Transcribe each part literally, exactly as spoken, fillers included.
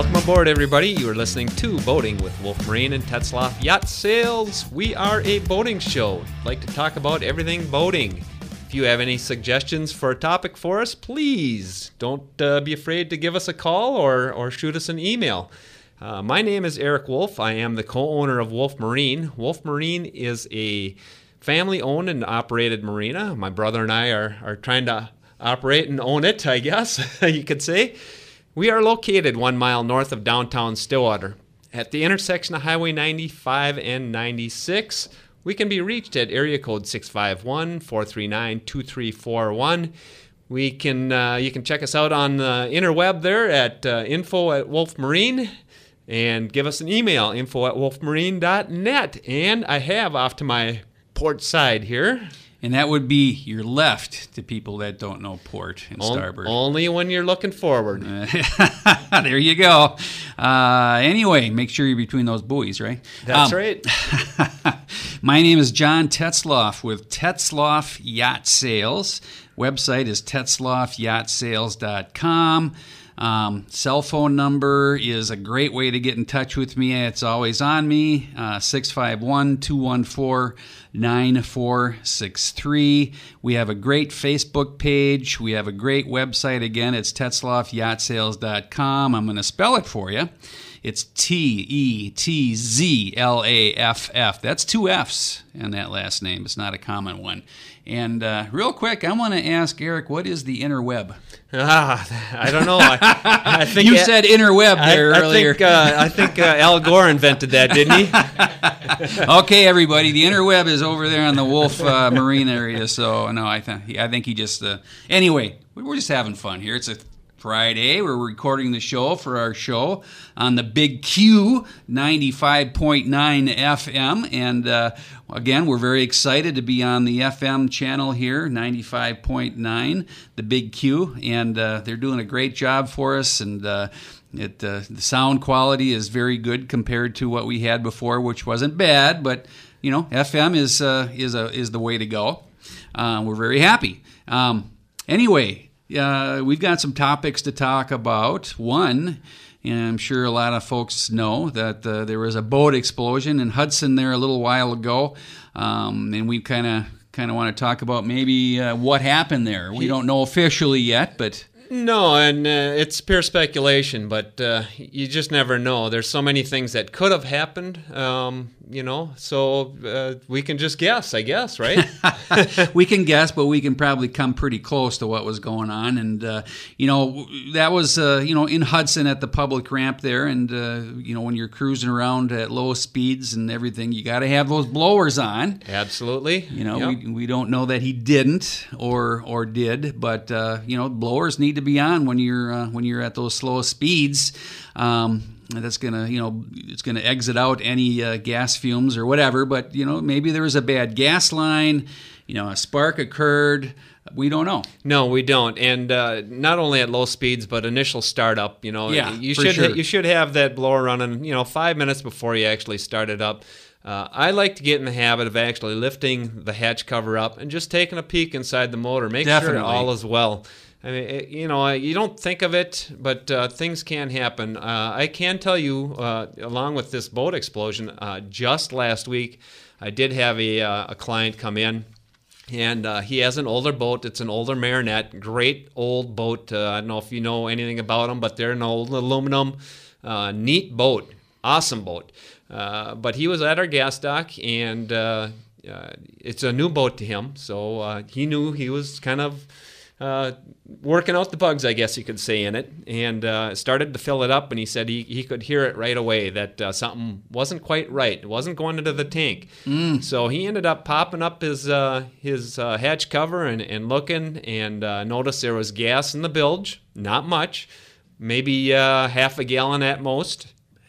Welcome aboard, everybody. You are listening to Boating with Wolf Marine and Tetzlaff Yacht Sales. We are a boating show. I'd like to talk about everything boating. If you have any suggestions for a topic for us, please don't uh, be afraid to give us a call or, or shoot us an email. Uh, my name is Eric Wolf. I am the co-owner of Wolf Marine. Wolf Marine is a family-owned and operated marina. My brother and I are, are trying to operate and own it, I guess you could say. We are located one mile north of downtown Stillwater. At the intersection of Highway ninety-five and ninety-six, we can be reached at area code six five one, four three nine, two three four one. We can uh, you can check us out on the interweb there at uh, info at Wolf Marine, and give us an email, info at wolf marine dot net. And I have off to my port side here. And that would be your left to people that don't know port and starboard. Only when you're looking forward. There you go. Uh, anyway, make sure you're between those buoys, right? That's um, right. My name is John Tetzlaff with Tetzlaff Yacht Sales. Website is tetzlaff yacht sales dot com. Um, cell phone number is a great way to get in touch with me. It's always on me, uh, six five one, two one four, nine four six three. We have a great Facebook page. We have a great website. Again, it's tetzlaff yacht sales dot com. I'm going to spell it for you. It's T E T Z L A F F. That's two F's in that last name. It's not a common one. And uh, real quick, I want to ask Eric, what is the interweb? Ah, I don't know. I, I think you a- said interweb there I, I earlier. Think, uh, I think uh, Al Gore invented that, didn't he? Okay, everybody, the interweb is over there on the Wolf uh, Marine area. So no, I think I think he just. Uh, anyway, we're just having fun here. It's a Friday. We're recording the show for our show on the Big Q ninety-five point nine F M. And uh, again, we're very excited to be on the F M channel here, ninety-five point nine, the Big Q. And uh, they're doing a great job for us. And uh, it uh, the sound quality is very good compared to what we had before, which wasn't bad. But, you know, F M is, uh, is, a, is the way to go. Uh, we're very happy. Um, anyway, Uh, we've got some topics to talk about. One, and I'm sure a lot of folks know that uh, there was a boat explosion in Hudson there a little while ago, um, and we kind of kind of want to talk about maybe uh, what happened there. We don't know officially yet, but No, and uh, it's pure speculation, but uh, you just never know. There's so many things that could have happened, um, you know, so uh, we can just guess, I guess, right? We can guess, but we can probably come pretty close to what was going on. And, uh, you know, that was, uh, you know, in Hudson at the public ramp there. And, uh, you know, when you're cruising around at low speeds and everything, you got to have those blowers on. Absolutely. You know, Yep. we we don't know that he didn't or or did, but, uh, you know, blowers need to be on when you're uh, when you're at those slow speeds. Um, that's gonna, you know, it's gonna exit out any uh, gas fumes or whatever. But you know, maybe there was a bad gas line. You know, a spark occurred. We don't know. No, we don't. And uh, not only at low speeds, but initial startup. You know, Yeah, you for should sure. you should have that blower running. You know, five minutes before you actually start it up. Uh, I like to get in the habit of actually lifting the hatch cover up and just taking a peek inside the motor, make Definitely. sure all is well. I mean, it, you know, you don't think of it, but uh, things can happen. Uh, I can tell you, uh, along with this boat explosion, uh, just last week, I did have a, uh, a client come in, and uh, he has an older boat. It's an older Marinette, great old boat. Uh, I don't know if you know anything about them, but they're an old aluminum, uh, neat boat, awesome boat. Uh, but he was at our gas dock, and uh, uh, it's a new boat to him, so uh, he knew he was kind of uh, working out the bugs, I guess you could say, in it, and uh, started to fill it up, and he said he, he could hear it right away that uh, something wasn't quite right. It wasn't going into the tank. Mm. So he ended up popping up his uh, his uh, hatch cover and, and looking, and uh, noticed there was gas in the bilge, not much, maybe uh, half a gallon at most.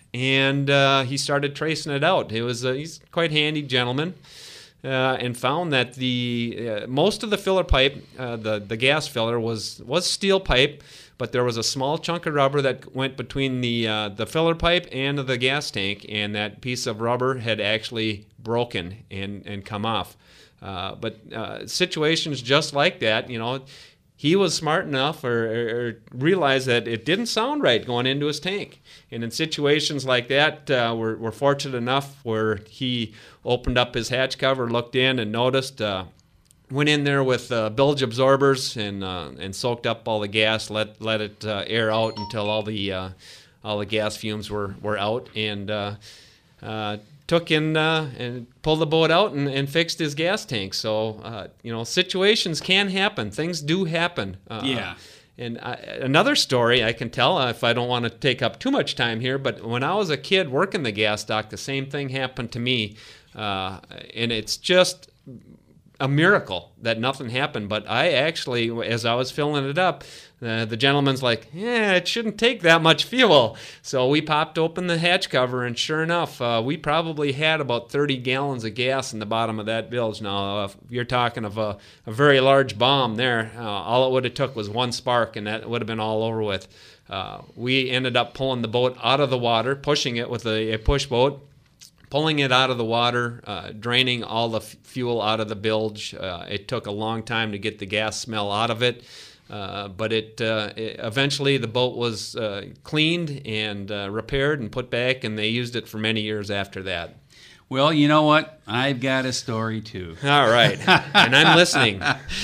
And uh, he started tracing it out. It was uh, he's quite handy gentleman, uh, and found that the uh, most of the filler pipe, uh, the the gas filler was was steel pipe, but there was a small chunk of rubber that went between the uh, the filler pipe and the gas tank, and that piece of rubber had actually broken and and come off. Uh, but uh, situations just like that, you know. he was smart enough or, or realized that it didn't sound right going into his tank. And in situations like that, uh, we're, we're fortunate enough where he opened up his hatch cover, looked in, and noticed. Uh, went in there with uh, bilge absorbers and uh, and soaked up all the gas. Let let it uh, air out until all the uh, all the gas fumes were, were out, and uh, uh, took in uh, and pulled the boat out and, and fixed his gas tank. So uh, you know, situations can happen. Things do happen. Uh, yeah. And I, another story I can tell, uh, if I don't want to take up too much time here, but when I was a kid working the gas dock, the same thing happened to me, uh, and it's just a miracle that nothing happened. But I actually, as I was filling it up, uh, the gentleman's like, yeah, it shouldn't take that much fuel. So we popped open the hatch cover, and sure enough, uh, we probably had about thirty gallons of gas in the bottom of that bilge. Now, uh, if you're talking of a, a very large bomb there, uh, all it would have took was one spark, and that would have been all over with. Uh, we ended up pulling the boat out of the water, pushing it with a, a push boat, pulling it out of the water, uh, draining all the f- fuel out of the bilge. Uh, it took a long time to get the gas smell out of it, uh, but it, uh, it eventually the boat was uh, cleaned and uh, repaired and put back, and they used it for many years after that. Well, you know what? I've got a story too. All right, and I'm listening.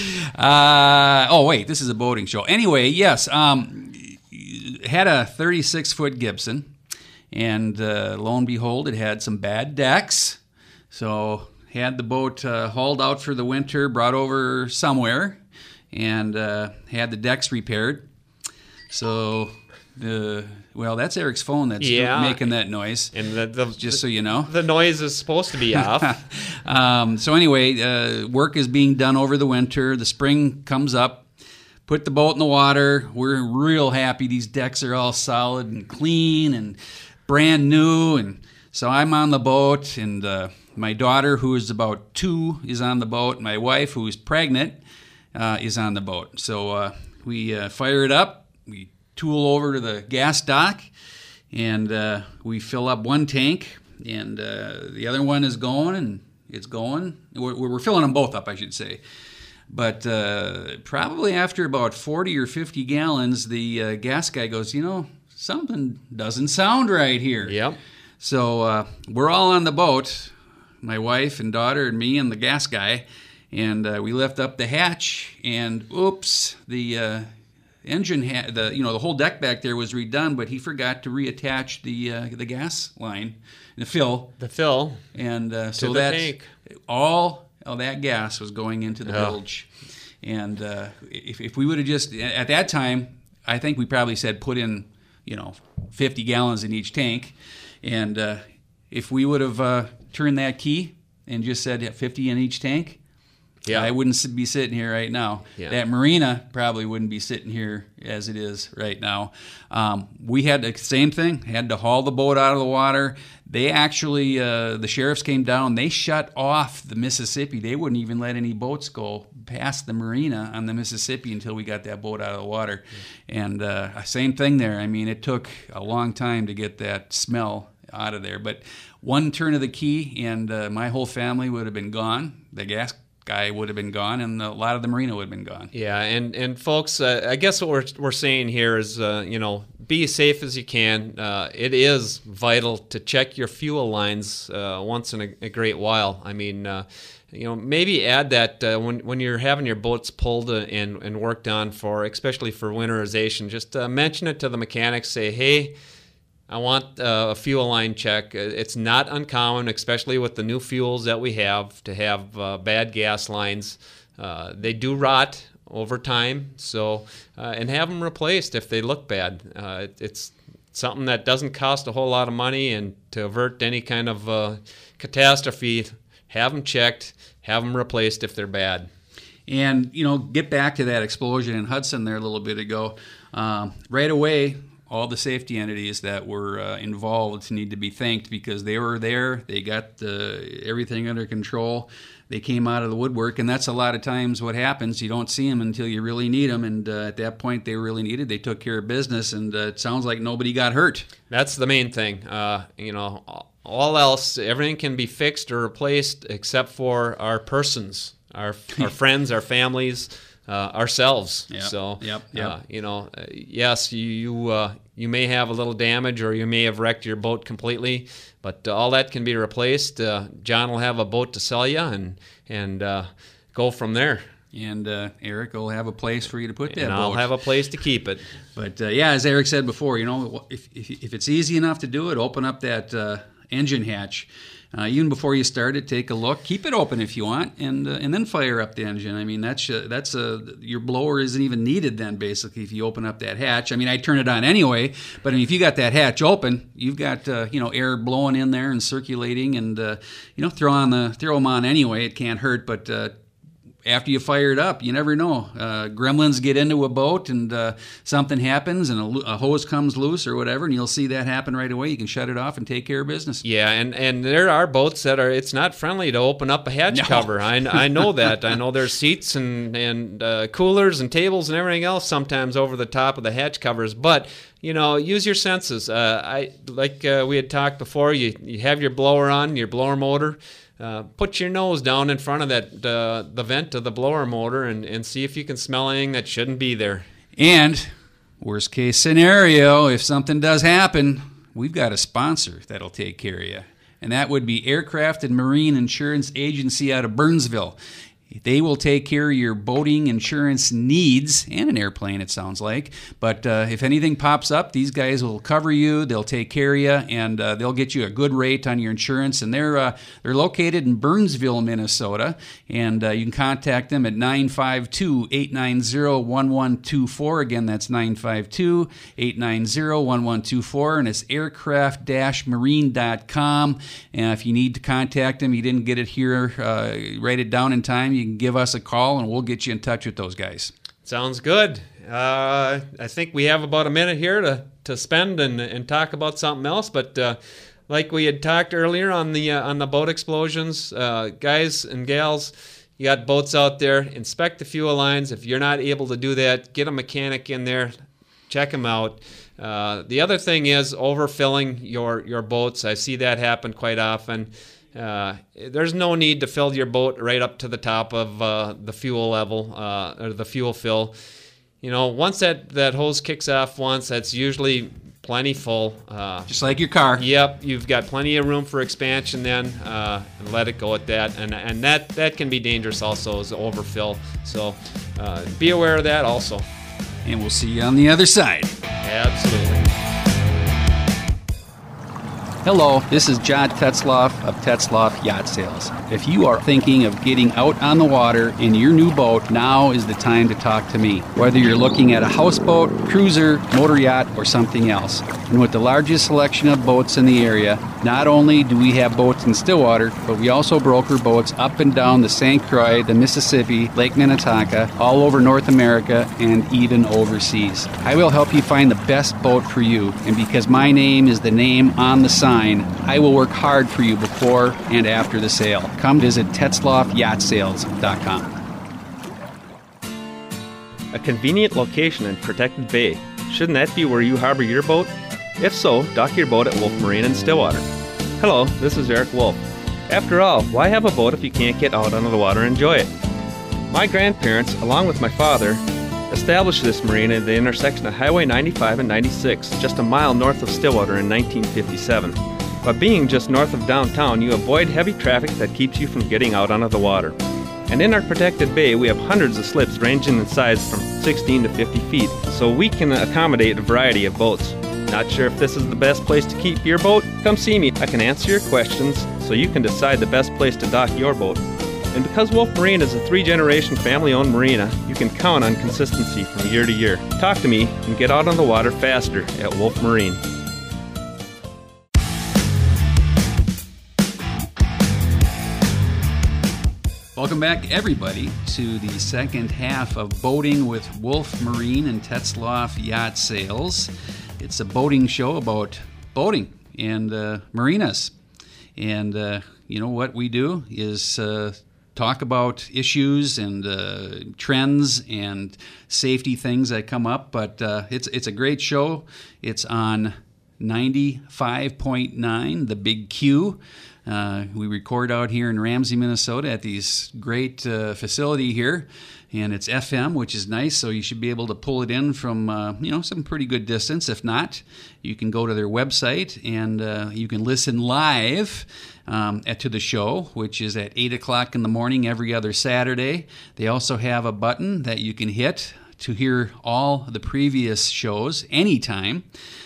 Uh, oh wait, this is a boating show. Anyway, yes, um, had a thirty-six foot Gibson. And uh, lo and behold, it had some bad decks. So had the boat uh, hauled out for the winter, brought over somewhere, and uh, had the decks repaired. So the well, that's Eric's phone that's yeah. making that noise. And the, the, just so you know, the noise is supposed to be off. um, so anyway, uh, work is being done over the winter. The spring comes up. Put the boat in the water. We're real happy. These decks are all solid and clean and brand new. And so I'm on the boat, and uh, my daughter, who is about two, is on the boat. My wife, who is pregnant, uh, is on the boat. So uh, we uh, fire it up. We tool over to the gas dock, and uh, we fill up one tank, and uh, the other one is going, and it's going. We're, we're filling them both up, I should say. But uh, probably after about forty or fifty gallons, the uh, gas guy goes, you know, something doesn't sound right here. Yep. So uh, we're all on the boat, my wife and daughter and me and the gas guy, and uh, we lift up the hatch, and oops, the uh, engine, ha- the you know, the whole deck back there was redone, but he forgot to reattach the uh, the gas line, the fill, the fill, and uh, so the that's tank. all. Oh, that gas was going into the oh. bilge. And uh, if, if we would have just, at that time, I think we probably said put in, you know, fifty gallons in each tank. And uh, if we would have uh, turned that key and just said fifty in each tank, yeah. I wouldn't be sitting here right now. Yeah. That marina probably wouldn't be sitting here as it is right now. Um, we had the same thing, had to haul the boat out of the water. They actually, uh, the sheriffs came down, they shut off the Mississippi. They wouldn't even let any boats go past the marina on the Mississippi until we got that boat out of the water. Yeah. And uh, same thing there. I mean, it took a long time to get that smell out of there. But one turn of the key, and uh, my whole family would have been gone. The gas guy would have been gone, and a lot of the marina would have been gone. Yeah, and and folks, uh, I guess what we're we're saying here is, uh, you know, be as safe as you can. Uh, it is vital to check your fuel lines uh, once in a, a great while. I mean, uh, you know, maybe add that uh, when when you're having your boats pulled and and worked on for, especially for winterization, just uh, mention it to the mechanics. Say, hey, I want uh, a fuel line check. It's not uncommon, especially with the new fuels that we have, to have uh, bad gas lines. Uh, they do rot over time, so uh, and have them replaced if they look bad. Uh, it, it's something that doesn't cost a whole lot of money, and to avert any kind of uh, catastrophe, have them checked, have them replaced if they're bad. And, you know, get back to that explosion in Hudson there a little bit ago. Um, right away, all the safety entities that were uh, involved need to be thanked, because they were there. They got uh, everything under control. They came out of the woodwork, and that's a lot of times what happens. You don't see them until you really need them, and uh, at that point they really needed. They took care of business, and uh, it sounds like nobody got hurt. That's the main thing. Uh, you know, all else, everything can be fixed or replaced except for our persons, our our friends, our families. uh, ourselves. Yep. So, yep. Yep. Uh, you know, uh, yes, you you, uh, you may have a little damage, or you may have wrecked your boat completely, but uh, all that can be replaced. Uh, John will have a boat to sell you, and and uh, go from there. And uh, Eric will have a place for you to put that and boat. I'll have a place to keep it. But uh, yeah, as Eric said before, you know, if if, if it's easy enough to do it, open up that uh, engine hatch. Uh, even before you start it, take a look. Keep it open if you want, and uh, and then fire up the engine. I mean, that's uh, that's a your blower isn't even needed then. Basically, if you open up that hatch, I mean, I turn it on anyway. But I mean, if you got that hatch open, you've got uh, you know air blowing in there and circulating, and uh, you know throw on the throw them on anyway. It can't hurt, but. Uh, After you fire it up, you never know. Uh, gremlins get into a boat and uh, something happens and a, a hose comes loose or whatever, and you'll see that happen right away. You can shut it off and take care of business. Yeah, and, and there are boats that are, it's not friendly to open up a hatch No. cover. I, I know that. I know there's seats and, and uh, coolers and tables and everything else sometimes over the top of the hatch covers, but you know, use your senses. Uh, I like uh, we had talked before, you, you have your blower on, your blower motor. Uh, put your nose down in front of that uh, the vent of the blower motor and, and see if you can smell anything that shouldn't be there. And worst case scenario, if something does happen, we've got a sponsor that'll take care of you. And that would be Aircraft and Marine Insurance Agency out of Burnsville. They will take care of your boating insurance needs, and an airplane, it sounds like. But uh, if anything pops up, these guys will cover you. They'll take care of you, and uh, they'll get you a good rate on your insurance. And they're uh, they're located in Burnsville, Minnesota. And uh, you can contact them at nine five two, eight nine zero, one one two four. Again, that's nine five two, eight nine zero, one one two four. And it's aircraft dash marine dot com. And if you need to contact them, you didn't get it here, uh, write it down in time, you can give us a call and we'll get you in touch with those guys. Sounds good. Uh, I think we have about a minute here to, to spend and, and talk about something else. But uh, like we had talked earlier on the uh, on the boat explosions, uh, guys and gals, you got boats out there. Inspect the fuel lines. If you're not able to do that, get a mechanic in there. Check them out. Uh, the other thing is overfilling your your boats. I see that happen quite often. Uh, there's no need to fill your boat right up to the top of uh, the fuel level uh, or the fuel fill. You know, once that, that hose kicks off once, that's usually plenty full. Uh, Just like your car. Yep, you've got plenty of room for expansion then, uh, and let it go at that. And and that, that can be dangerous also as overfill. So uh, be aware of that also. And we'll see you on the other side. Absolutely. Hello, this is John Tetzloff of Tetzloff Yacht Sales. If you are thinking of getting out on the water in your new boat, now is the time to talk to me. Whether you're looking at a houseboat, cruiser, motor yacht, or something else. And with the largest selection of boats in the area, not only do we have boats in Stillwater, but we also broker boats up and down the Saint Croix, the Mississippi, Lake Minnetonka, all over North America, and even overseas. I will help you find the best boat for you, and because my name is the name on the sign, I will work hard for you before and after the sale. Come visit Tetzloff Yacht Sales dot com. A convenient location in Protected Bay. Shouldn't that be where you harbor your boat? If so, dock your boat at Wolf Marine in Stillwater. Hello, this is Eric Wolf. After all, why have a boat if you can't get out onto the water and enjoy it? My grandparents, along with my father, established this marina at the intersection of Highway ninety-five and ninety-six, just a mile north of Stillwater in nineteen fifty-seven. By being just north of downtown, you avoid heavy traffic that keeps you from getting out onto the water. And in our protected bay, we have hundreds of slips ranging in size from sixteen to fifty feet, so we can accommodate a variety of boats. Not sure if this is the best place to keep your boat? Come see me. I can answer your questions so you can decide the best place to dock your boat. And because Wolf Marine is a three-generation family-owned marina, you can count on consistency from year to year. Talk to me and get out on the water faster at Wolf Marine. Welcome back, everybody, to the second half of Boating with Wolf Marine and Tetzloff Yacht Sales. It's a boating show about boating and uh, marinas. And uh, you know what we do is uh, talk about issues and uh, trends and safety things that come up. But uh, it's it's a great show. It's on ninety-five point nine, The Big Q. Uh, we record out here in Ramsey, Minnesota at this great uh, facility here. and it's F M, which is nice, so you should be able to pull it in from, uh, you know, some pretty good distance. If not, you can go to their website, and uh, you can listen live um, at, to the show, which is at eight o'clock in the morning every other Saturday. They also have a button that you can hit to hear all the previous shows anytime.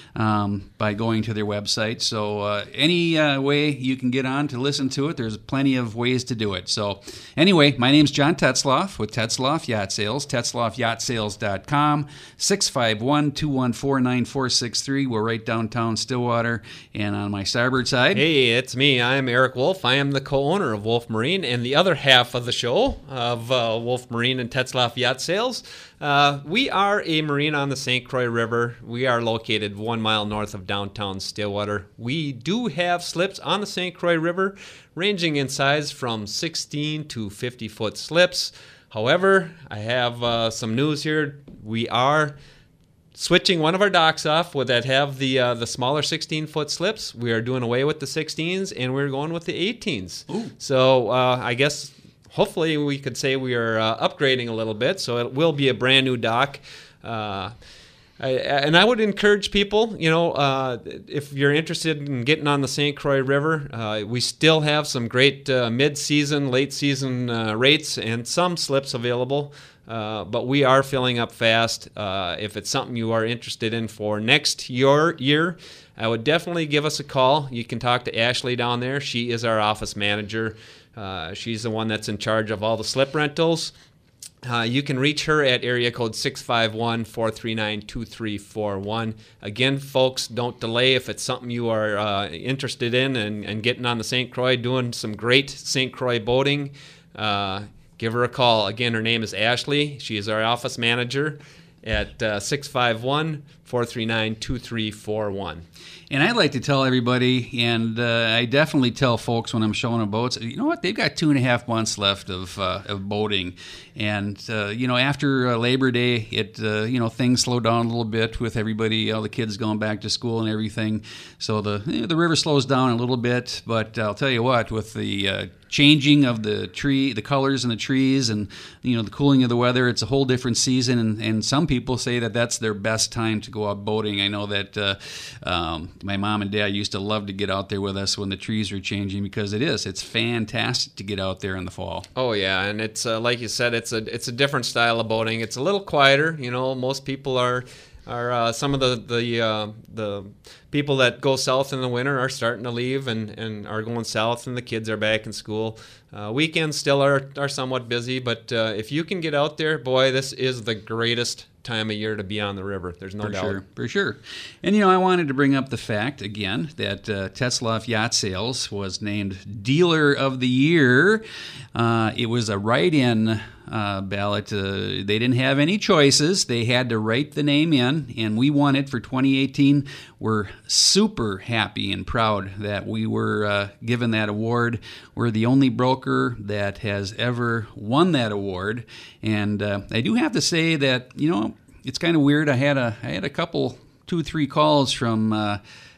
Um, by going to their website. So uh, any uh, way you can get on to listen to it, there's plenty of ways to do it. So anyway, my name's John Tetzloff with Tetzloff Yacht Sales, tetzloff yacht sales dot com, six five one, two one four, nine four six three. We're right downtown Stillwater, and on my starboard side. Hey, it's me. I'm Eric Wolf. I am the co-owner of Wolf Marine and the other half of the show of uh, Wolf Marine and Tetzloff Yacht Sales. Uh, we are a marine on the Saint Croix River. We are located one mile north of downtown Stillwater. We do have slips on the Saint Croix River, ranging in size from sixteen to fifty foot slips. However, I have uh, some news here. We are switching one of our docks off with that have the uh, the smaller sixteen foot slips. We are doing away with the sixteens, and we're going with the eighteens. Ooh. So uh, I guess hopefully we could say we are uh, upgrading a little bit. So it will be a brand new dock. Uh, I, and I would encourage people, you know, uh, if you're interested in getting on the Saint Croix River, uh, we still have some great uh, mid-season, late-season uh, rates and some slips available. Uh, but we are filling up fast. Uh, if it's something you are interested in for next year, year, I would definitely give us a call. You can talk to Ashley down there. She is our office manager. Uh, she's the one that's in charge of all the slip rentals. Uh, you can reach her at area code six five one, four three nine, two three four one. Again, folks, don't delay if it's something you are uh, interested in and, and getting on the Saint Croix, doing some great Saint Croix boating. Uh, give her a call. Again, her name is Ashley. She is our office manager at uh, six five one, four three nine, two three four one. And I like to tell everybody, and uh, I definitely tell folks when I'm showing them boats, you know what, they've got two and a half months left of uh, of boating. And, uh, you know, after uh, Labor Day, it, uh, you know, things slow down a little bit with everybody, all the kids going back to school and everything. So the you know, the river slows down a little bit. But I'll tell you what, with the uh, changing of the tree, the colors in the trees, and, you know, the cooling of the weather, it's a whole different season. And, and some people say that that's their best time to go out boating. I know that uh, um, my mom and dad used to love to get out there with us when the trees were changing, because it is. It's fantastic to get out there in the fall. Oh, yeah, and it's uh, like you said, it's a it's a different style of boating. It's a little quieter. You know, most people are are uh, some of the the uh, the people that go south in the winter are starting to leave and, and are going south, and the kids are back in school. Uh, weekends still are are somewhat busy, but uh, if you can get out there, boy, this is the greatest time of year to be on the river. There's no for doubt. Sure, for sure. And, you know, I wanted to bring up the fact, again, that uh, Tetzloff Yacht Sales was named Dealer of the Year. Uh, it was a write-in uh, ballot. Uh, they didn't have any choices. They had to write the name in, and we won it for twenty eighteen. We're super happy and proud that we were uh, given that award. We're the only broker that has ever won that award. And uh, I do have to say that, you know, it's kind of weird. I had a I had a couple, two, three calls from uh,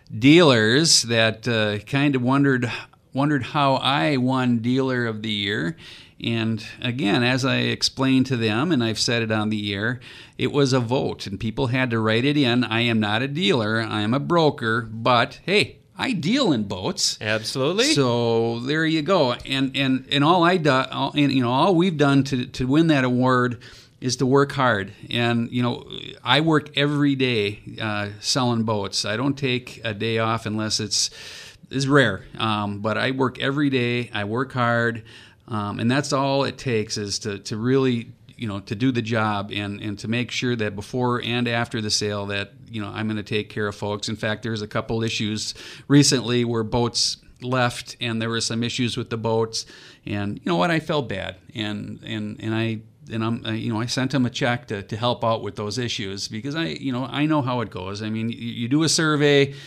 dealers that uh, kind of wondered wondered how I won Dealer of the Year. And again, as I explained to them, and I've said it on the air, it was a vote, and people had to write it in. I am not a dealer. I am a broker. But hey, I deal in boats. Absolutely. So there you go. And and and all I do, all, and, you know, all we've done to to win that award is to work hard. And, you know, I work every day uh, selling boats. I don't take a day off unless it's, it's rare. Um, but I work every day. I work hard. Um, and that's all it takes is to, to really, you know, to do the job and, and to make sure that before and after the sale that, you know, I'm going to take care of folks. In fact, there's a couple issues recently where boats left and there were some issues with the boats. And, you know what, I felt bad. And, and, and I... And I'm, uh, you know, I sent him a check to, to help out with those issues because I, you know, I know how it goes. I mean, you, you do a survey,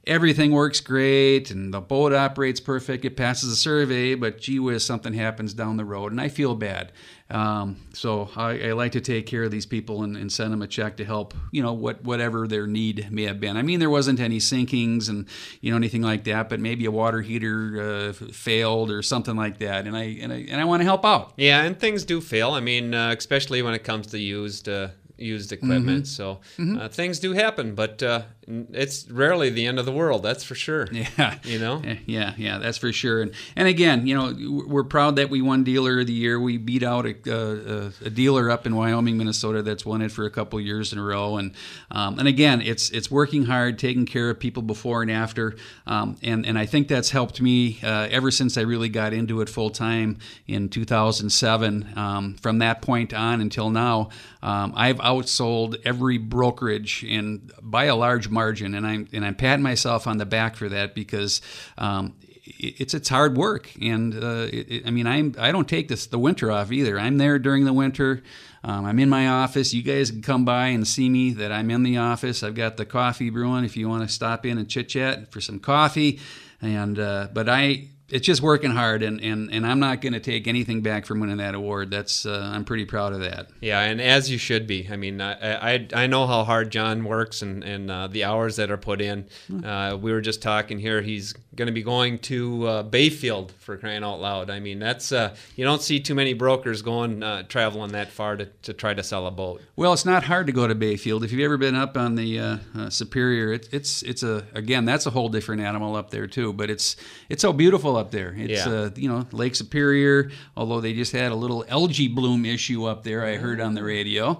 everything works great and the boat operates perfect. It passes the survey, but gee whiz, something happens down the road, and I feel bad. Um, so I, I like to take care of these people and, and send them a check to help, you know, what whatever their need may have been. I mean, there wasn't any sinkings and, you know, anything like that, but maybe a water heater uh, failed or something like that, and I and I, and I want to help out. Yeah, and things do fail. I mean, uh, especially when it comes to used uh, used equipment. Mm-hmm. So mm-hmm. Uh, things do happen, but uh, it's rarely the end of the world. That's for sure. Yeah, you know. Yeah, yeah, that's for sure. And and again, you know, we're proud that we won Dealer of the Year. We beat out a, a, a dealer up in Wyoming, Minnesota that's won it for a couple years in a row. And um, and again, it's it's working hard, taking care of people before and after. Um, and and I think that's helped me uh, ever since I really got into it full time in two thousand seven. Um, from that point on until now, um, I've outsold every brokerage and by a large margin, and I'm and I'm patting myself on the back for that because um, it, it's it's hard work, and uh, it, it, I mean I'm I don't take this the winter off either. I'm there during the winter. Um, I'm in my office. You guys can come by and see me that I'm in the office. I've got the coffee brewing if you want to stop in and chit chat for some coffee, and uh, but I. It's just working hard, and, and, and I'm not going to take anything back from winning that award. That's uh, I'm pretty proud of that. Yeah, and as you should be. I mean, I I, I know how hard John works and, and uh, the hours that are put in. Uh, we were just talking here. He's going to be going to uh, Bayfield, for crying out loud. I mean, that's uh, you don't see too many brokers going uh, traveling that far to, to try to sell a boat. Well, it's not hard to go to Bayfield. If you've ever been up on the uh, uh, Superior, it, it's it's a again that's a whole different animal up there too. But it's it's so beautiful up there. It's yeah. uh, you know, Lake Superior, although they just had a little algae bloom issue up there, I heard on the radio.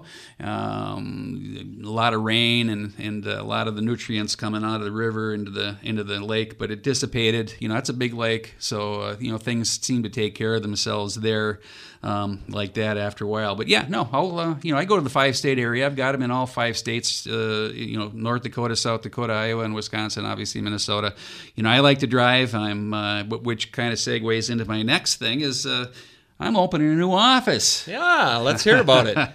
Um, a lot of rain and, and a lot of the nutrients coming out of the river into the into the lake, but it dissipated. You know, that's a big lake, so uh, you know, things seem to take care of themselves there. Um, like that after a while. But yeah, no, I'll, uh, you know, I go to the five state area. I've got them in all five states, uh, you know, North Dakota, South Dakota, Iowa, and Wisconsin, obviously Minnesota. You know, I like to drive. I'm, uh, which kind of segues into my next thing is, uh, I'm opening a new office. Yeah, let's hear about it.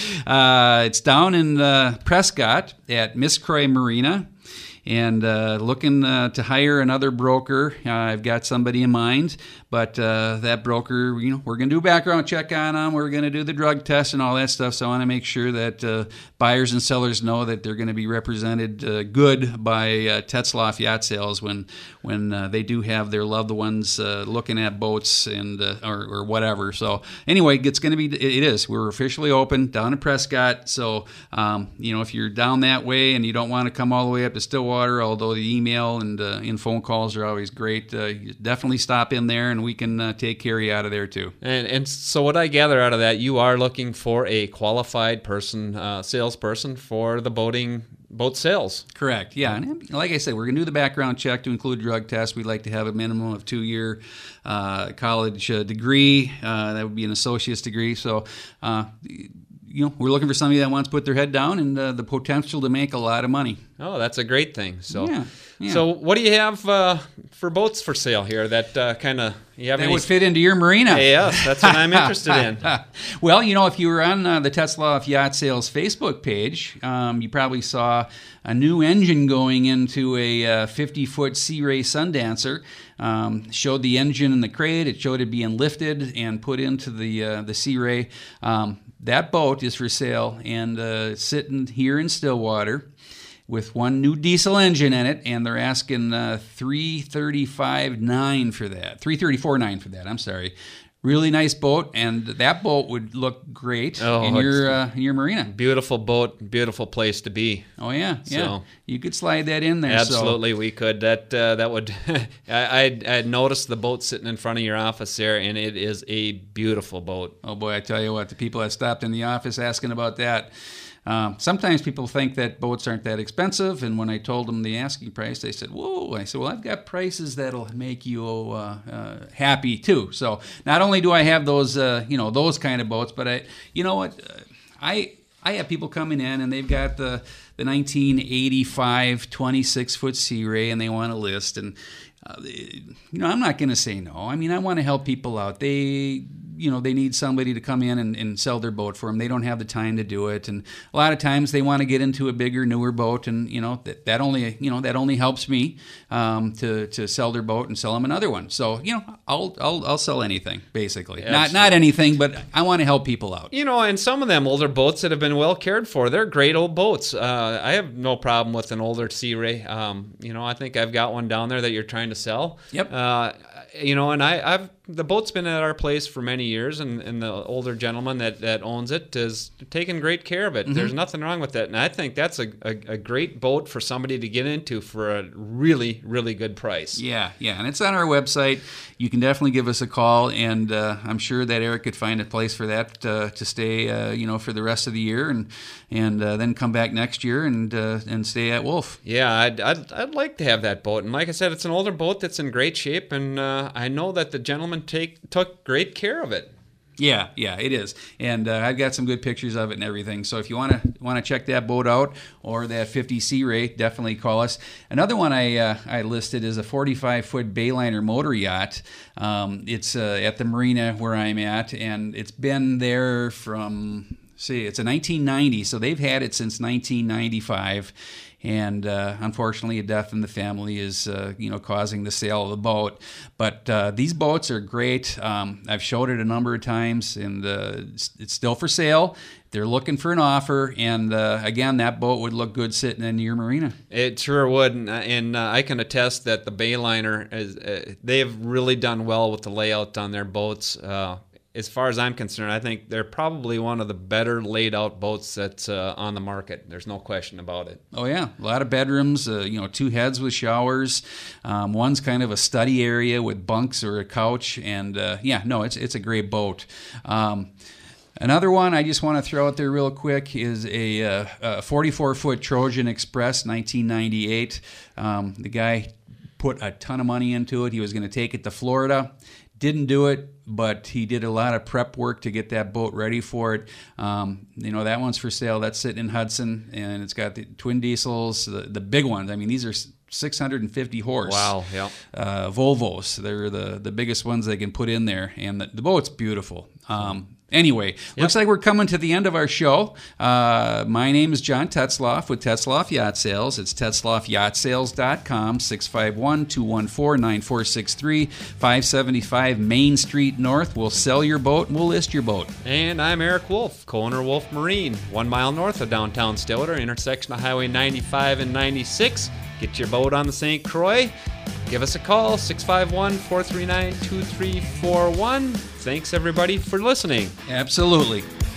uh, it's down in uh, Prescott at Miss Croy Marina. And uh, looking uh, to hire another broker. Uh, I've got somebody in mind, but uh, that broker, you know, we're going to do a background check on them. We're going to do the drug test and all that stuff. So I want to make sure that uh, buyers and sellers know that they're going to be represented uh, good by uh, Tetzlaff Yacht Sales when when uh, they do have their loved ones uh, looking at boats and uh, or, or whatever. So anyway, it's going to be. It is. We're officially open down in Prescott. So um, you know, if you're down that way and you don't want to come all the way up to Stillwater. Although the email and, uh, and phone calls are always great, uh, you definitely stop in there and we can uh, take care of you out of there too. And and so what I gather out of that, you are looking for a qualified person, uh, salesperson for the boating boat sales. Correct. Yeah, and like I said, we're going to do the background check to include drug tests. We'd like to have a minimum of two-year uh, college uh, degree. Uh, that would be an associate's degree. So. Uh, You know, we're looking for somebody that wants to put their head down and uh, the potential to make a lot of money. Oh, that's a great thing. So, yeah, yeah. So what do you have uh, for boats for sale here that uh, kind of you have? That any... would fit into your marina. Yes, that's what I'm interested in. Well, you know, if you were on uh, the Tetzlaff Yacht Sales Facebook page, um, you probably saw a new engine going into a fifty-foot uh, Sea Ray Sundancer. Um, showed the engine in the crate. It showed it being lifted and put into the uh, the Sea Ray. Um, That boat is for sale and uh, sitting here in Stillwater with one new diesel engine in it, and they're asking uh, three thirty-five nine for that. three thirty-four nine for that. I'm sorry. Really nice boat, and that boat would look great oh, in your uh, in your marina. Beautiful boat, beautiful place to be. Oh yeah, yeah. So, you could slide that in there. Absolutely, so. we could. That uh, that would. I I'd, I'd noticed the boat sitting in front of your office there, and it is a beautiful boat. Oh boy, I tell you what, the people that stopped in the office asking about that. Um, sometimes people think that boats aren't that expensive, and when I told them the asking price, they said, whoa. I said, well, I've got prices that'll make you uh, uh, happy, too. So not only do I have those, uh, you know, those kind of boats, but I, you know what, uh, I I have people coming in, and they've got the, the nineteen eighty-five twenty-six foot Sea Ray, and they want to list, and, uh, you know, I'm not going to say no. I mean, I want to help people out. They... you know, they need somebody to come in and, and sell their boat for them. They don't have the time to do it, and a lot of times they want to get into a bigger, newer boat, and you know that, that only you know that only helps me um, to to sell their boat and sell them another one. So you know, I'll I'll I'll sell anything basically. Not not anything, but I want to help people out. You know, and some of them older boats that have been well cared for, they're great old boats. Uh, I have no problem with an older Sea Ray. Um, you know, I think I've got one down there that you're trying to sell. Yep. Uh, you know, and I, I've the boat's been at our place for many years, and, and the older gentleman that, that owns it has taken great care of it. Mm-hmm. There's nothing wrong with that, and I think that's a, a, a great boat for somebody to get into for a really, really good price. Yeah, yeah, and it's on our website. You can definitely give us a call, and uh, I'm sure that Eric could find a place for that uh, to stay, uh, you know, for the rest of the year, and and uh, then come back next year and uh, and stay at Wolf. Yeah, I'd, I'd I'd like to have that boat, and like I said, it's an older boat that's in great shape, and uh, I know that the gentleman take took great care of it. Yeah, yeah, it is, and uh, I've got some good pictures of it and everything. So if you want to want to check that boat out or that fifty Sea Ray, definitely call us. Another one I uh, I listed is a forty-five foot Bayliner motor yacht. Um, it's uh, at the marina where I'm at, and it's been there from see, it's a nineteen ninety, so they've had it since nineteen ninety-five. And uh, unfortunately, a death in the family is, uh, you know, causing the sale of the boat. But uh, these boats are great. Um, I've showed it a number of times, and uh, it's, it's still for sale. They're looking for an offer, and uh, again, that boat would look good sitting in your marina. It sure would, and, and uh, I can attest that the Bayliner is uh, they have really done well with the layout on their boats. Uh, As far as I'm concerned, I think they're probably one of the better laid out boats that's uh, on the market. There's no question about it. Oh yeah, a lot of bedrooms. Uh, you know, two heads with showers. Um, one's kind of a study area with bunks or a couch, and uh, yeah, no, it's it's a great boat. Um, Another one I just want to throw out there real quick is a, uh, a forty-four foot Trojan Express, nineteen ninety-eight. Um, the guy put a ton of money into it. He was going to take it to Florida. Didn't do it, but he did a lot of prep work to get that boat ready for it. Um, you know, that one's for sale. That's sitting in Hudson, and it's got the twin diesels, the, the big ones. I mean, these are six hundred fifty horse. Wow, yeah. Uh, Volvos. They're the, the biggest ones they can put in there, and the, the boat's beautiful. Um, Anyway, yep. Looks like we're coming to the end of our show. Uh, my name is John Tetzloff with Tetzloff Yacht Sales. It's tetzloff yacht sales dot com, six five one, two one four, nine four six three, five seventy-five Main Street North. We'll sell your boat and we'll list your boat. And I'm Eric Wolf, co-owner of Wolf Marine, one mile north of downtown Stillwater, intersection of Highway ninety-five and ninety-six. Get your boat on the Saint Croix. Give us a call, six five one, four three nine, two three four one. Thanks, everybody, for listening. Absolutely.